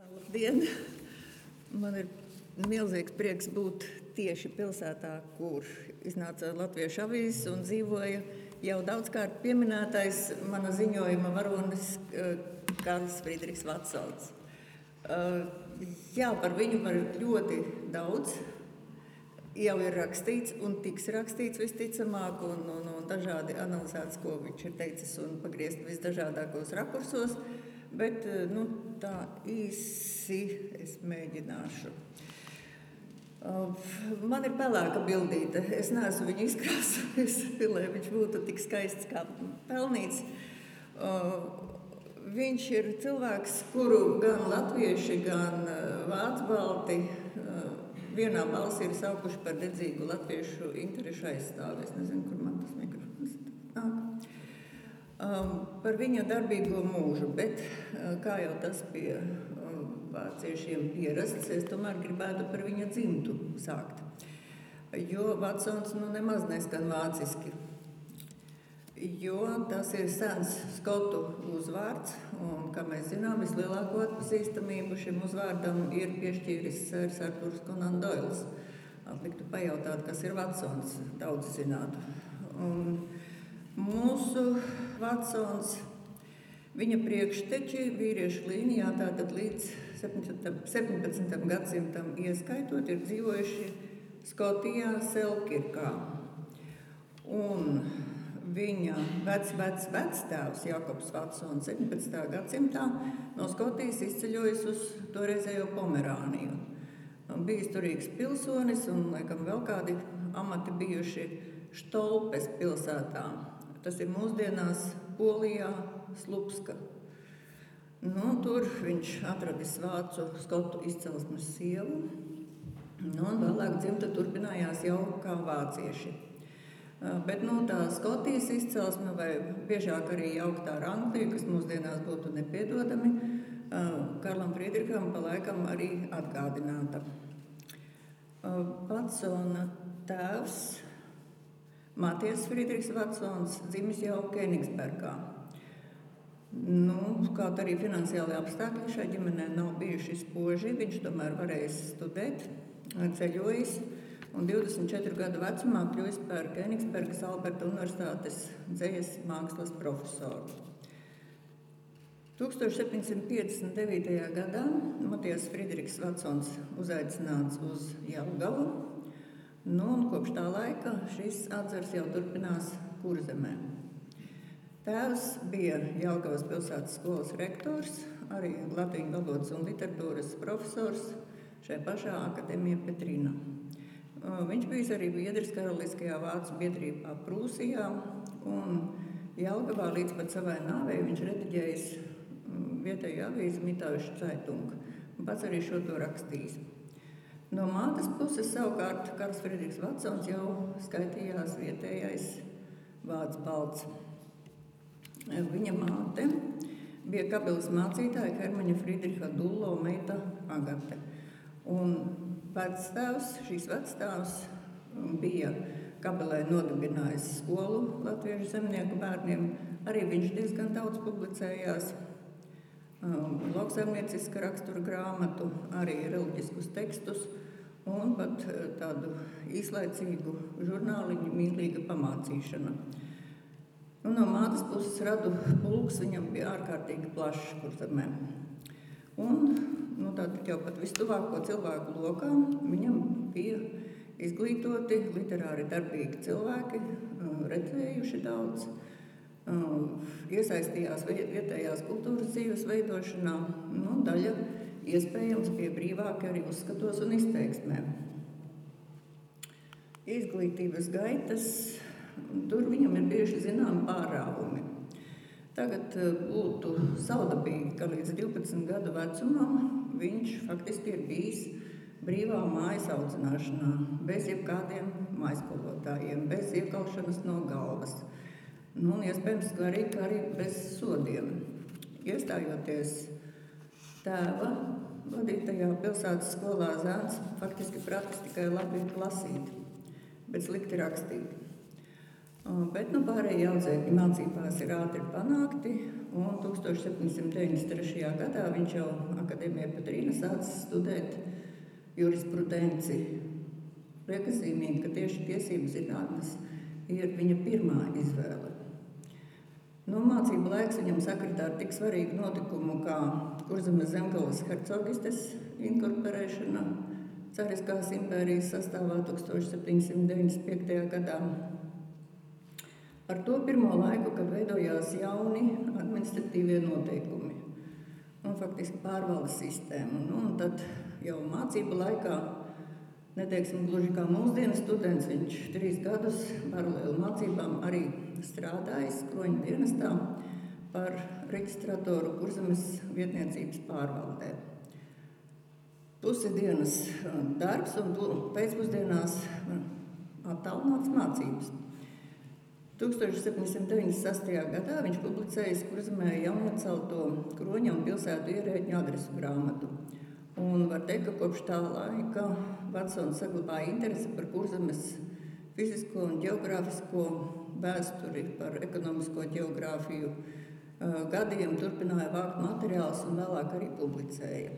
Labdien! Man ir milzīgs prieks būt tieši pilsētā, kur iznāca Latviešu avīzes un dzīvoja jau daudzkārt pieminētais mana ziņojuma varonis Karls Friedrichs Vatsons. Jā, par viņu var ļoti daudz. Jau ir rakstīts un tiks rakstīts visticamāk un dažādi analizēts, ko viņš ir teicis un pagriezt visdažādākos rakursos, bet tā īsi es mēģināšu. Man ir pelēka bildīte, es neesmu viņu izkrāsojusi, lai viņš būtu tik skaists kā pelnīts. Viņš ir cilvēks, kuru gan latvieši, gan vācu balti vienā balsī ir saukuši par dedzīgu latviešu interešu aizstāvi. Es nezinu, kur man tas mikrofons nāk. Par viņa darbīgo mūžu, bet kā jau tas pie vāciešiem pierasts, es tomēr gribētu par viņa dzimtu sākt. Jo Vatsons nemaz neskan vāciski, jo tas ir sens skotu uzvārds, un, kā mēs zinām, vislielāko atpazīstamību šim uzvārdam ir piešķīris Sirs Arturs Conan Doils. Atliktu pajautāt, kas ir Vatsons, daudz zinātu. Un mūsu Vatsons, viņa priekšteči vīriešu līnijā, tātad līdz 17. gadsimtam ieskaitot, ir dzīvojuši Skotijā Selkirkā. Un viņa vectēvs Jakobs Vatsons 17. gadsimtā no Skotijas izceļojis uz toreizējo Pomerāniju. Bijis turīgs pilsonis un, laikam, vēl kādi amati bijuši Štolpes pilsētā. Tas ir mūsdienās Polijā Slupska. Tur viņš atradis vācu skotu izcelsmes sievu, un vēlāk dzimta turpinājās jau kā vācieši. Bet tā Skotijas izcelsme, vai biežāk arī jauktā ar Angliju, kas mūsdienās būtu nepiedodami, Karlam Friedricham pa laikam arī atgādināta. Vatsona tēvs, Matijas Friedrichs Vatsons, dzimis jau Kenigsbergā. Kaut arī finansiāli apstākļi šai ģimenē nav bijuši spoži, viņš tomēr varējis studēt, ceļojis, un 24 gadu vecumā kļuvis par Kenigsbergas Alberta Universitātes dzejas mākslas profesoru. 1759. gadā Matijas Friedrichs Vatsons uzaicināts uz Jelgavu, un kopš tā laika šis atzars jau turpinās Kurzemē. Tēvs bija Jelgavas pilsētas skolas rektors, arī latviešu valodas un literatūras profesors šai pašā Akadēmija Petrina. Viņš bijis arī biedrs Karaliskajā vācu biedrībā Prūsijā, un Jelgavā līdz pat savai nāvei viņš rediģējis vietēju avīzi Mitauische Zeitung, un pats arī šo to rakstījis. No mātes puses savukārt Karls Friedrichs Vatsons jau skaitījās vietējais vācu balts. Viņa māte bija kabeles mācītāja Hermaņa Friedricha Dullo meita Agate. Un šīs vecstāvs bija Kabelē nodibinājis skolu latviešu zemnieku bērniem. Arī viņš diezgan daudz publicējās, lauksaimnieciska rakstura grāmatu, arī reliģiskus tekstus un pat tādu īslaicīgu žurnāliņu Mīlīga pamācīšana. No mātes puses radu pulks viņam bija ārkārtīgi plašs Kurzemē. Un tātad jau pat vistuvāko cilvēku lokā viņam bija izglītoti, literāri darbīgi cilvēki, redzējuši daudz, iesaistījās vietējās kultūras dzīves veidošanā, daļa iespējams bija brīvāki arī uzskatos un izteiksmē. Izglītības gaitas, tur viņam ir bieži zināmi pārāvumi. Tagad būtu saudabīgi, ka līdz 12 gadu vecumam viņš faktiski ir bijis brīvā mājas audzināšanā, bez jebkādiem mājaskolotājiem, bez iekaušanas no galvas. Iespējams, arī bez sodiem. Iestājoties tēva vadītajā pilsētas skolā, zēns faktiski pratis tikai labi lasīt, bet slikti rakstīt. Bet pārējie audzēkņi mācībās ir ātri panākti, un 1793. gadā viņš jau Akadēmijā Petrīna sācis studēt jurisprudenci. Liekas zīmīgi, ka tieši tiesību zinātnes ir viņa pirmā izvēle. Mācību laiks viņam sakritā ar tik svarīgu notikumu kā Kurzemes Zemgales hercogistes inkorporēšana Cariskās impērijas sastāvā 1795. gadā. Ar to pirmo laiku, kad veidojās jauni administratīvie noteikumi un faktiski pārvaldes sistēma. Un tad jau mācību laikā, neteiksim gluži kā mūsdienu students, viņš 3 gadus paralēli mācībām arī strādājis Kroņa dienestā par reģistratoru Kurzemes vietniecības pārvaldē. Pusi dienas darbs un pēcpusdienās attālināts mācības. 1796. gadā viņš publicējis Kurzemē jaunatcelto Kroņa un pilsētu ierēdņu adresu grāmatu. Un var teikt, ka kopš tā laika Vatsons saglabāja interesi par Kurzemes fizisko un geogrāfisko vēsturi, par ekonomisko geogrāfiju. Gadiem turpināja vākt materiālus un vēlāk arī publicēja.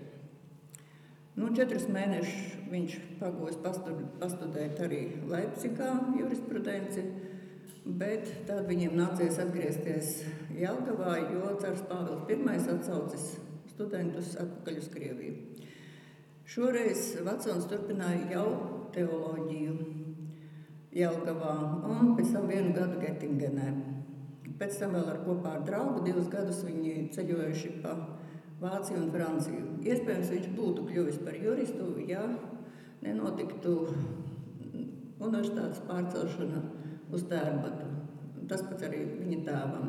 4 mēnešus viņš pagūs pastudēt arī Leipzigā jurisprudenci, bet tad viņiem nācies atgriezties Jelgavā, jo cars Pāvils I atsaucis studentus atpakaļ uz Krieviju. Šoreiz Vatsons turpināja jau teoloģiju Jelgavā un pēc tam 1 gadu Gettingenē. Pēc tam vēl kopā ar draugu 2 gadus viņi ceļojuši pa Vāciju un Franciju. Iespējams, viņš būtu kļuvis par juristu, ja nenotiktu universitātes pārcelšana uz Tērbatu. Tas pats arī viņa tēvam.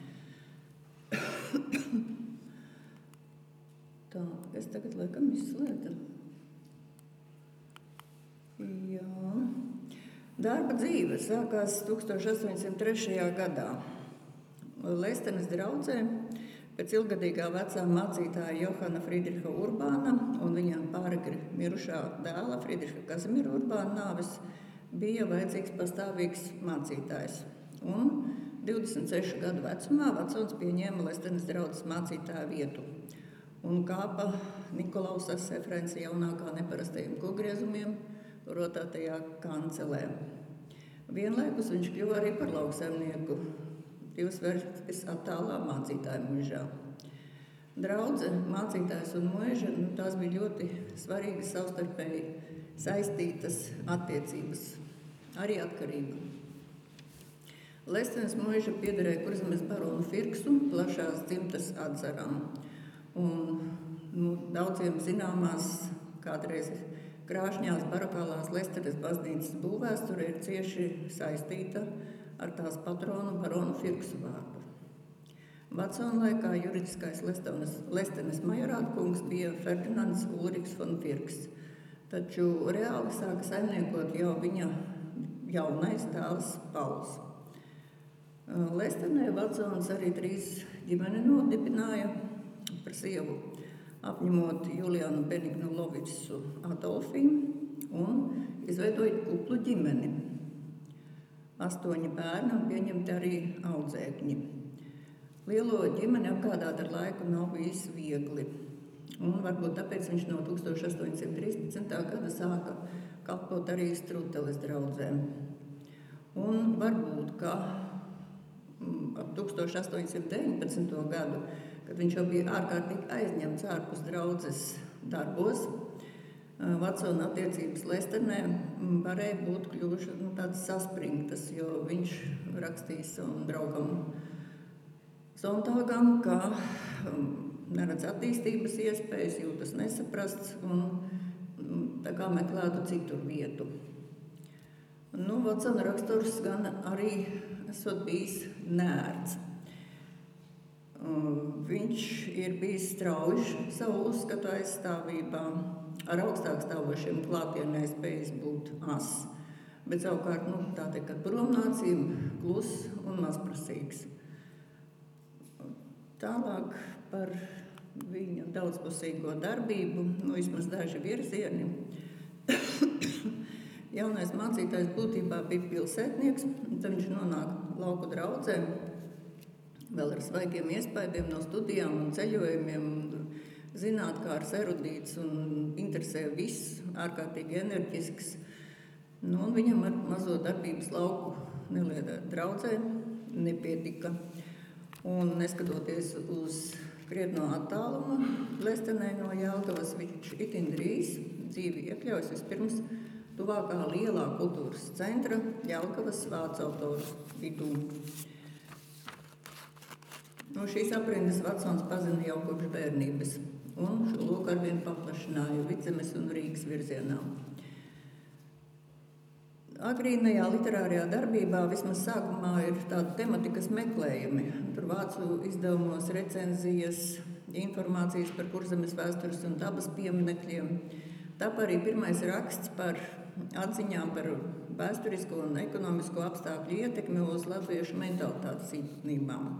Tā, es tagad laikam izslēdzu. Jā. Darba dzīve sākās 1803. gadā. Leistenes draudzē pēc ilgadīgā vecā mācītāja Johana Friedricha Urbāna un viņa pāragri mirušā dēla Friedricha Kazimira Urbāna nāves bija vajadzīgs pastāvīgs mācītājs. Un 26 gadu vecumā Vatsons pieņēma Leistenes draudzes mācītāja vietu un kāpa Nikolausas Efrēnsa jaunākā neparastajiem kogriezumiem rotātajā kancelē. Vienlaikus viņš kļuva arī par lauksaimnieku 2 versmes attālā mācītāja muižā. Draudze, mācītājs un muiža, tās bija ļoti svarīgas savstarpēji saistītas attiecības, arī atkarība. Leistenes muiža piederēja Kurzemes baronu Firksu plašās dzimtas atzaram. Un daudziem zināmās kādreiz krāšņās barokālās Leistenes baznīcas būvvēsture ir cieši saistīta ar tās patronu baronu Firksu vārdu. Vatsona laikā juridiskais Leistenes majorātkungs bija Ferdinands Ulriks von Firks, taču reāli sāka saimniekot jau viņa jaunais dēls Pauls. Leistenē Vatsons arī 3 ģimeni nodibināja par sievu, apņemot Julianu Benignu Lovicu Adolfiju un izveidojot kuplu ģimeni. 8 bērni un pieņemti arī audzēkņi. Lielo ģimeni apgādāt ar laiku nav bijis viegli. Un varbūt tāpēc viņš no 1813. gada sāka kalpot arī Struteles draudzēm. Un varbūt, ka ap 1819. gadu, kad viņš jau bija ārkārtīgi aizņemts ārpus draudzes darbos, Vatsona attiecības Leistenē varēja būt kļuvušas tādas saspringtas, jo viņš rakstīs savam draugam Sontāgam, ka neredz attīstības iespējas, jūtas nesaprasts un tā kā meklētu citur vietu. Vatsona raksturs gan arī esot bijis neērts. Viņš ir bijis strauji savu uzskatu aizstāvībā, ar augstāk stāvošiem klātienē spējis būt as, bet savukārt, tā teikt, kad prom nācīm klus un mazprasīgs. Tālāk par viņa daudzpusīgo darbību, vismaz daži virzieni. jaunais mācītājs būtībā bija pilsētnieks, tad viņš nonāk lauku draudzē, vēl ar svaigiem iespaidiem no studijām un ceļojumiem, zinātkārs, erudīts un interesē viss, ārkārtīgi enerģisks. Nu, un viņam ar mazo darbības lauku nelielā draudzē nepietika. Un neskatoties uz krietno attālumu Lestenē no Jelgavas, viņš itin drīz dzīvi iekļaujas vispirms tuvākā lielā kultūras centra Jelgavas vācu autoru vidū. No šīs aprindas Vatsons pazina jau kopš bērnības, un šo loku arvien paplašināja Vidzemes un Rīgas virzienā. Agrīnajā literārajā darbībā vismaz sākumā ir tāda tematikas meklējumi. Tur vācu izdevumos recenzijas, informācijas par Kurzemes vēstures un dabas pieminekļiem. Tāpēc arī pirmais raksts par atziņām par vēsturisko un ekonomisko apstākļu ietekmi uz latviešu mentalitātes īpatnībām.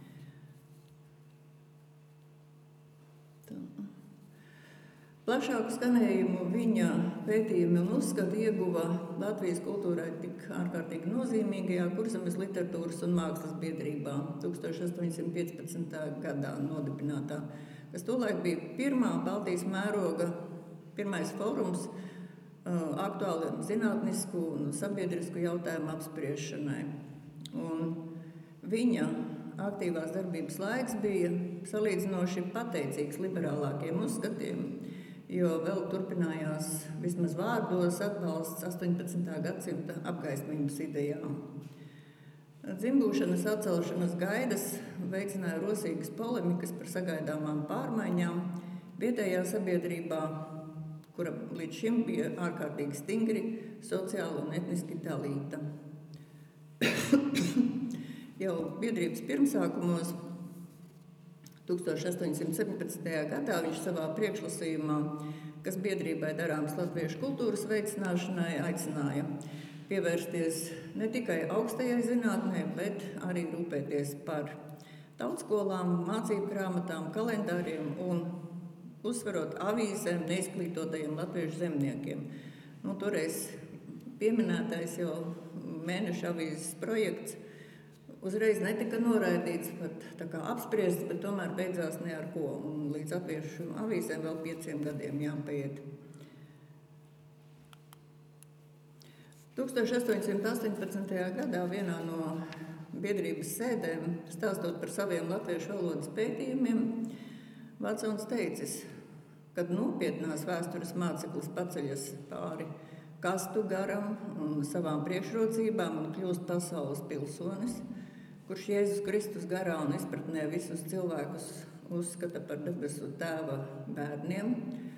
Plašāku skanējumu viņa pētījumi un uzskati ieguva Latvijas kultūrai tik ārkārtīgi nozīmīgajā Kurzemes literatūras un mākslas biedrībā 1815. gadā nodibinātā, kas tolaik bija pirmā Baltijas mēroga, pirmais fórums aktuāliem zinātnisku un sabiedrisku jautājumu apspriešanai. Un viņa aktīvās darbības laiks bija salīdzinoši pateicīgs liberālākiem uzskatiem, jo vēl turpinājās vismaz vārdos atbalsts 18. gadsimta apgaismības idejām. Dzimbūšanas atcelšanas gaidas veicināja rosīgas polemikas par sagaidāmām pārmaiņām vietējā sabiedrībā, kura līdz šim bija ārkārtīgi stingri sociāli un etniski dalīta. Jau biedrības pirmsākumos 1817. gadā viņš savā priekšlasījumā, kas biedrībai darāms latviešu kultūras veicināšanai, aicināja pievērsties ne tikai augstajai zinātnē, bet arī rūpēties par tautskolām, mācību grāmatām, kalendāriem un uzsverot avīzēm neizglītotajiem latviešu zemniekiem. Nu, toreiz pieminētais jau mēneša avīzes projekts uzreiz netika noraidīts, pat tā kā apspriests, bet tomēr beidzās ne ar ko. Un līdz latviešu avīzēm vēl 5 gadiem jāpaiet. 1818. gadā vienā no biedrības sēdēm, stāstot par saviem latviešu valodas pētījumiem, Vatsons teicis, kad nopietnās vēstures māceklis paceļas pāri kastu garam un savām priekšrocībām un kļūst pasaules pilsonis, kurš Jēzus Kristus garā un izpratnē visus cilvēkus uzskata par debesu tēva bērniem,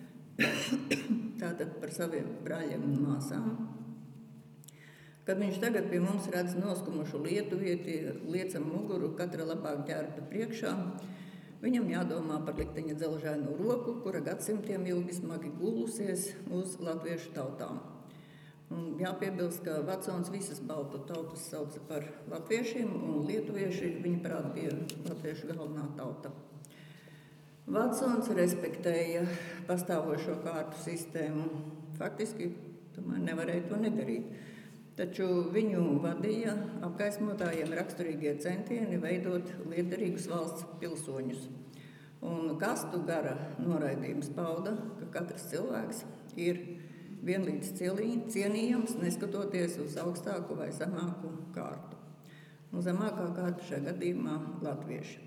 tātad par saviem brāļiem un māsām. Kad viņš tagad pie mums redz noskumušu lietuvieti, liecam muguru, katra labāk ģērbta priekšā, viņam jādomā par likteņa dzelžaino roku, kura gadsimtiem ilgi smagi gulusies uz latviešu tautām. Un jāpiebilst, ka Vatsons visas baltu tautas sauca par latviešiem, un lietuvieši viņa prāt bija latviešu galvenā tauta. Vatsons respektēja pastāvošo kārtu sistēmu. Faktiski tomēr nevarēja to nedarīt. Taču viņu vadīja apgaismotājiem raksturīgie centieni veidot lietderīgus valsts pilsoņus. Un kastu gara noraidījums pauda, ka katrs cilvēks ir vienlīdz cienījams, neskatoties uz augstāku vai zemāku kārtu. Un zemākā kārta šajā gadījumā latvieši.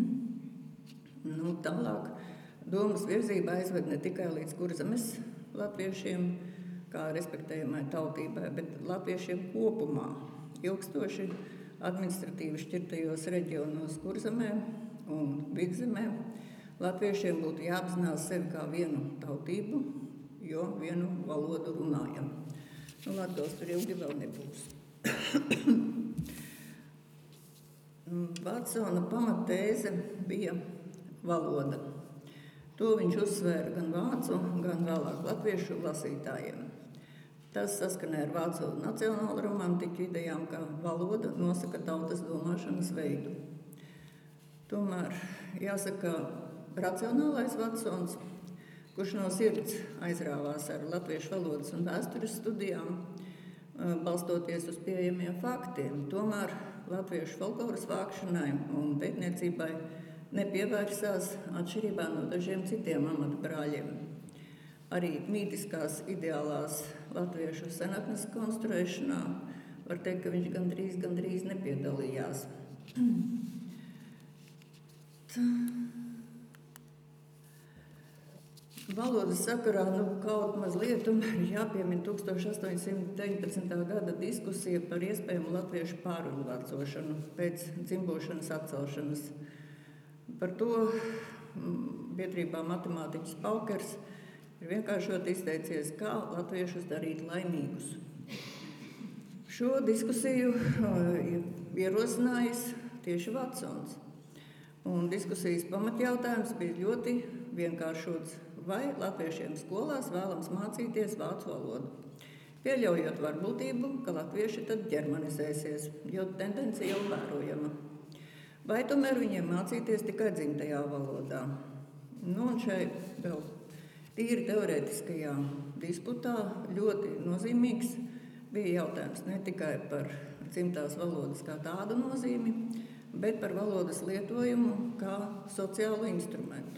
Tālāk domas virzība aizved ne tikai līdz Kurzemes latviešiem, kā respektējamai tautībai, bet latviešiem kopumā, ilgstoši administratīvi šķirtajos reģionos Kurzemē un Vidzemē. Latviešiem būtu jāapzinās sevi kā vienu tautību, jo vienu valodu runājam. Latgals tur ilgi vēl nebūs. Vatsona pamattēze bija valoda. To viņš uzsvēra gan vācu, gan vēlāk latviešu lasītājiem. Tas saskanē ar vācu nacionālu romantiķu idejām, ka valoda nosaka tautas domāšanas veidu. Tomēr jāsaka, racionālais Vatsons, kurš no sirds aizrāvās ar latviešu valodas un vēstures studijām, balstoties uz pieejamiem faktiem. Tomēr latviešu folkloras vākšanai un pētniecībai nepievērsās atšķirībā no dažiem citiem amatbrāļiem. Arī mītiskās ideālās latviešu senatnes konstruēšanā var teikt, ka viņš gandrīz nepiedalījās. Valodas sakarā kaut mazliet jāpiemina 1819. gada diskusija par iespējamu latviešu pārvācošanu pēc dzimbošanas atcelšanas. Par to biedrībā matemātiķis Paukers ir vienkāršot izteicies, kā latviešus darīt laimīgus. Šo diskusiju ierosinājis tieši Vatsons. Un diskusijas pamatjautājums bija ļoti vienkāršots. Vai latviešiem skolās vēlams mācīties vācu valodu, pieļaujot varbūtību, ka latvieši tad ģermanizēsies, jo tendence jau vērojama. Vai tomēr viņiem mācīties tikai dzimtajā valodā? Un šai vēl tīri teorētiskajā disputā ļoti nozīmīgs bija jautājums ne tikai par dzimtās valodas kā tādu nozīmi, bet par valodas lietojumu kā sociālu instrumentu.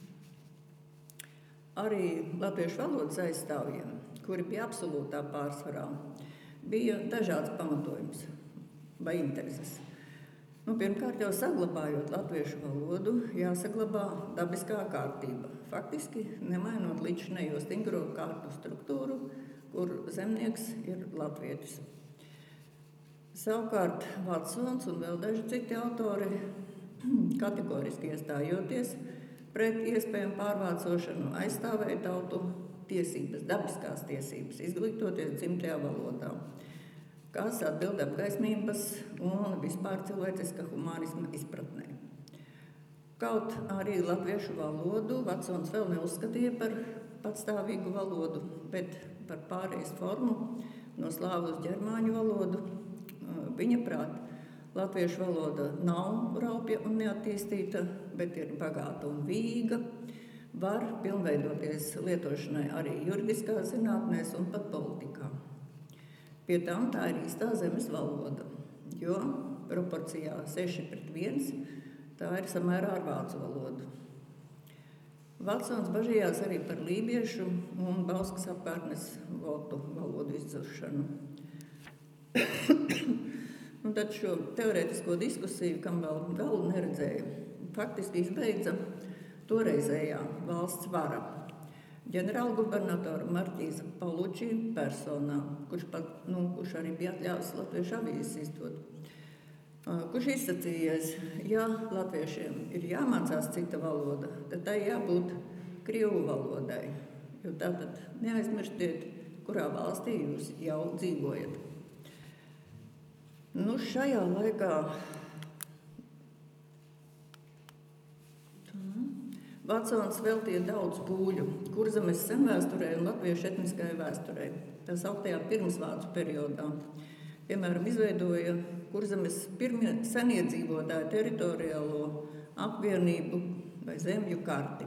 Arī latviešu valodas aizstāvjiem, kuri bija absolūtā pārsvarā, bija dažāds pamatojums vai intereses. Pirmkārt, jau saglabājot latviešu valodu, jāsaglabā dabiskā kārtība, faktiski nemainot līdzinējo stingro kārtu struktūru, kur zemnieks ir latvietis. Savukārt Vatsons un vēl daži citi autori kategoriski iestājoties pret iespējamu pārvācošanu aizstāvēja tautu tiesības, dabiskās tiesības, izglītoties dzimtajā valodā, kas atbild apgaismības un vispār cilvēciska humānisma izpratnē. Kaut arī latviešu valodu Vatsons vēl neuzskatīja par patstāvīgu valodu, bet par pārejas formu no slāvu uz ģermāņu valodu. Viņa prāt, latviešu valoda nav raupja un neattīstīta, bet ir bagāta un vīga, var pilnveidoties lietošanai arī juridiskās zinātnēs un pat politikā. Pie tam tā ir īstā zemes valoda, jo proporcijā 6:1 tā ir samērā ar vācu valodu. Vatsons bažījās arī par lībiešu un Bauskas apkārtnes votu valodu izzušanu. Un tad šo teorētisko diskusiju, kam vēl galu neredzēja, faktiski izbeidza toreizējā valsts vara. Ģenerālgubernatora Marķīza Paulučī personā, kurš arī bija atļāvis latviešu avīzes izdot, kurš izsacījies, ja latviešiem ir jāmācās cita valoda, tad tai jābūt krievu valodai, jo tātad neaizmirstiet, kurā valstī jūs jau dzīvojat. Šajā laikā Vatsons veltīja daudz pūļu Kurzemes senvēsturē un latviešu etniskajai vēsturei, tā sauktajā pirmsvācu periodā. Piemēram, izveidoja Kurzemes pirmie seniedzīvotāju teritoriālo apvienību vai zemju karti.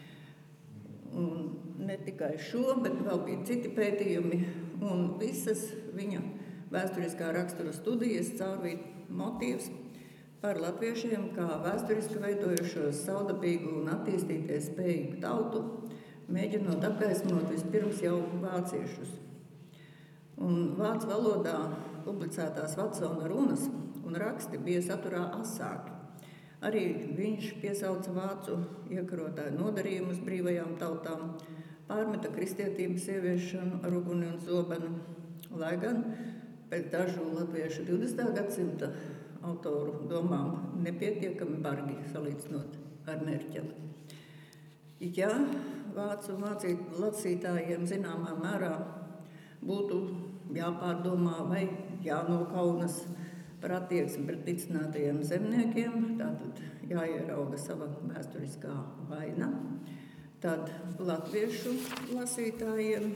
Un ne tikai šo, bet vēl bija citi pētījumi, un visas viņa vēsturiskā rakstura studijas caurvīt motīvs par latviešiem kā vēsturiski veidojušos saudabīgu un attīstīties spējīgu tautu, mēģinot apgaismot vispirms jau vāciešus. Un vācu valodā publicētās Vatsona runas un raksti bija saturā asāki. Arī viņš piesauca vācu iekarotāju nodarījumus brīvajām tautām, pārmeta kristietības ieviešanu ar uguni un zobenu, lai gan pēc dažu latviešu 20. gadsimta autoru domām nepietiekami bargi salīdzinot ar Merķeli. Ja vācu lasītājiem zināmā mērā būtu jāpārdomā vai jānokaunas par attieksmi pret ticinātajiem zemniekiem, tātad jāierauga sava vēsturiskā vaina, tad latviešu lasītājiem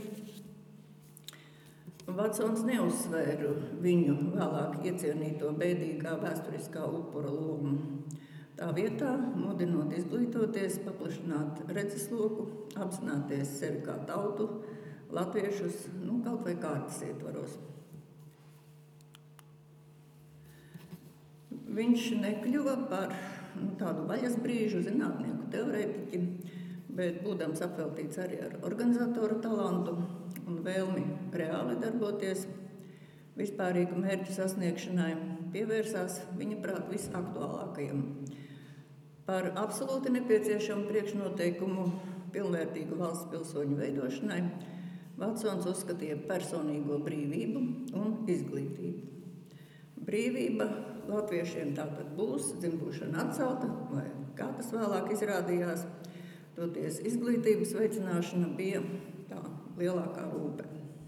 Vatsons neuzsvēra viņu vēlāk iecienīto bēdīgā vēsturiskā upura lomu. Tā vietā, mudinot izglītoties, paplašināt redzesloku, apzināties sevi kā tautu, latviešus, kaut vai kārtas ietvaros. Viņš nekļuva par tādu vaļas brīžu zinātnieku teorētiķi, bet būdams apveltīts arī ar organizatoru talantu un vēlmi reāli darboties vispārīgu mērķu sasniegšanai, pievērsās viņa prāt visaktuālākajam. Par absolūti nepieciešamu priekšnoteikumu pilnvērtīgu valsts pilsoņu veidošanai Vatsons uzskatīja personīgo brīvību un izglītību. Brīvība latviešiem tātad būs, dzimbūšana atcelta, vai kā tas vēlāk izrādījās, toties izglītības veicināšana bija tā lielākā rūpe.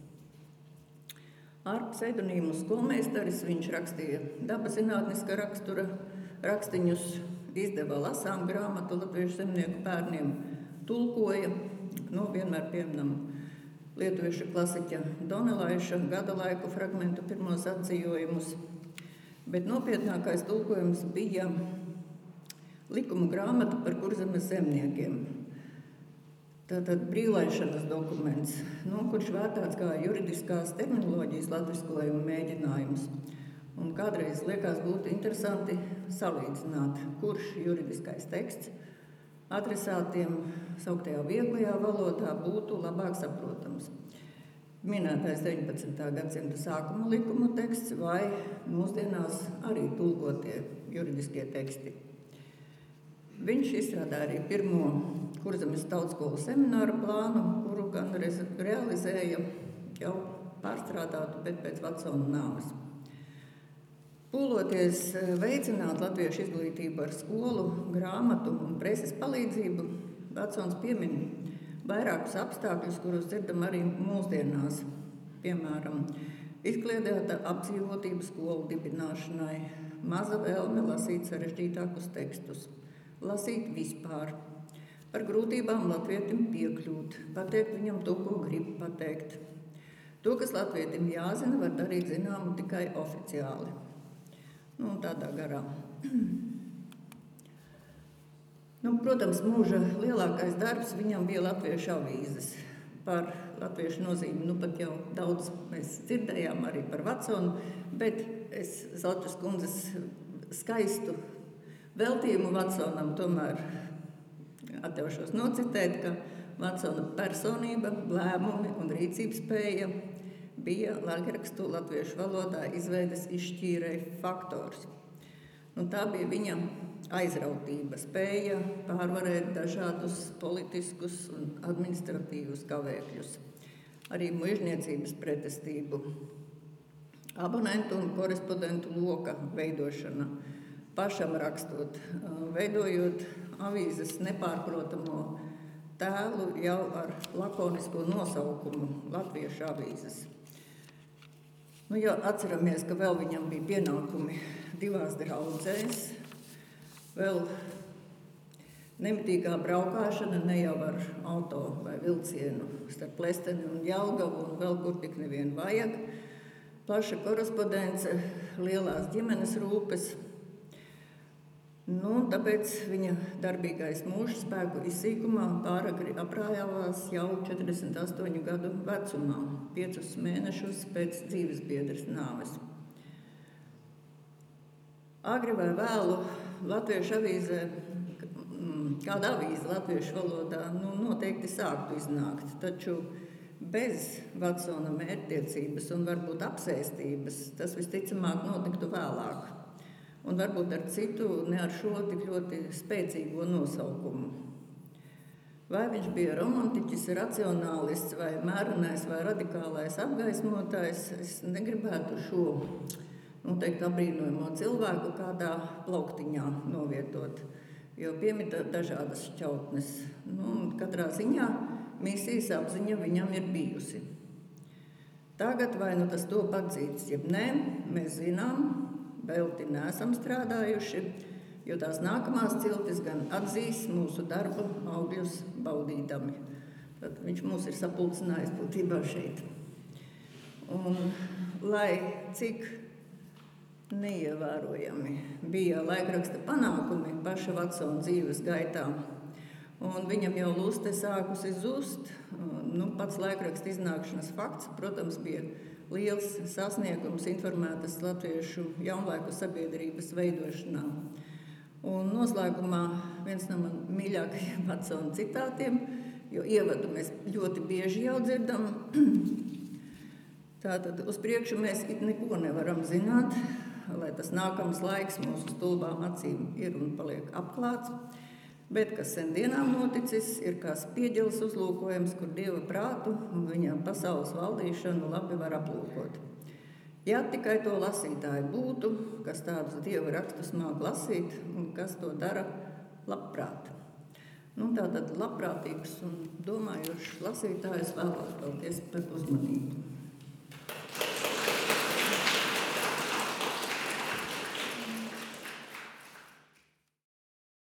Ar pseidonīmu skolmeistaris viņš rakstīja dabazinātniska rakstura rakstiņus, izdeva lasām grāmatu latviešu zemnieku bērniem, tulkoja, vienmēr pieminam lietuviešu klasiķa Donelaiša gada laiku fragmentu pirmos atzījojumus, bet nopietnākais tulkojums bija likumu grāmata par Kurzemes zemniekiem. Tātad brīvlaišanas dokuments, kurš vērtāts kā juridiskās terminoloģijas latviskojuma mēģinājums. Un kādreiz liekas būtu interesanti salīdzināt, kurš juridiskais teksts adresātiem sauktajā vieglajā valodā būtu labāk saprotams. Minētais 19. gadsimta sākuma likuma teksts vai mūsdienās arī tulkotie juridiskie teksti. Viņš izstrādāja arī pirmo Kurzemes tautskolu semināru plānu, kuru gan realizēja jau pārstrādātu, bet pēc Vatsona nāves. Pūloties veicināt latviešu izglītību ar skolu, grāmatu un preses palīdzību, Vatsons piemin vairākus apstākļus, kurus dzirdam arī mūsdienās. Piemēram, izkliedēta apdzīvotība skolu dibināšanai, maza vēlme lasīt sarežģītākus tekstus, lasīt vispār, par grūtībām latvietim piekļūt, pateikt viņam to, ko grib pateikt. To, kas latvietim jāzina, var darīt zināmu tikai oficiāli. Tādā garā. Protams, mūža lielākais darbs viņam bija latviešu avīzes. Par latviešu nozīmi pat jau daudz mēs dzirdējām arī par Vatsonu, bet es Zotras kundzes skaistu veltījumu Vatsonam tomēr atļaušos nocitēt, ka Vatsona personība, lēmumi un rīcības spēja bija laikrakstu latviešu valodā izveides izšķīrēja faktors. Tā bija viņa aizrautība, spēja pārvarēt dažādus politiskus un administratīvus kavēkļus, arī muižniecības pretestību, abonentu un korespondentu loka veidošana, pašam rakstot, veidojot avīzes nepārprotamo tēlu jau ar lakonisko nosaukumu Latviešu avīzes. Atceramies, ka vēl viņam bija pienākumi divās draudzēs, vēl nemitīgā braukāšana ne jau ar auto vai vilcienu starp Lesteni un Jelgavu un vēl kur tik nevien vajag, plaša korespondence, lielās ģimenes rūpes. Tāpēc viņa darbīgais mūžs spēku izsīkumā pāragri aprājāvās jau 48 gadu vecumā, 5 mēnešus pēc dzīvesbiedres nāves. Agri vai vēlu latviešu avīzē, kāda avīze latviešu valodā noteikti sāktu iznākt, taču bez Vatsona mērķtiecības un varbūt apsēstības tas visticamāk notiktu vēlāk. Un varbūt ar citu, ne ar šo tik ļoti spēcīgo nosaukumu. Vai viņš bija romantiķis, racionālists, vai mērenais, vai radikālais apgaismotājs, es negribētu šo noteikti apbrīnojamo cilvēku kādā plauktiņā novietot, jo piemita dažādas šķautnes. Katrā ziņā misijas apziņa viņam ir bijusi. Tagad vai tas top atzīts, jeb nē, mēs zinām, velti neesam strādājuši, jo tās nākamās ciltis gan atzīs mūsu darba augļus baudīdami. Tad viņš mūs ir sapulcinājis būtībā šeit. Un lai cik neievērojami bija laikraksta panākumi paša Vatsona dzīves gaitā, un viņam jau luste sākusi zust, pats laikraksta iznākšanas fakts, protams, bija liels sasniegums informētas latviešu jaunlaiku sabiedrības veidošanā. Un noslēgumā viens no man mīļākajiem Vatsona citātiem, jo ievadu mēs ļoti bieži jau dzirdam. Tātad uz priekšu mēs it neko nevaram zināt, lai tas nākams laiks mūsu stulbām acīm ir un paliek apklāts, bet kas sen dienām noticis, ir kā spieģelis uzlūkojams, kur Dieva prātu un viņa pasaules valdīšanu labi var aplūkot. Ja tikai to lasītāji būtu, kas tādus Dieva rakstus māk lasīt un kas to dara labprāt. Tātad labprātīgs un domājošs lasītājs vēlos paldies par uzmanību.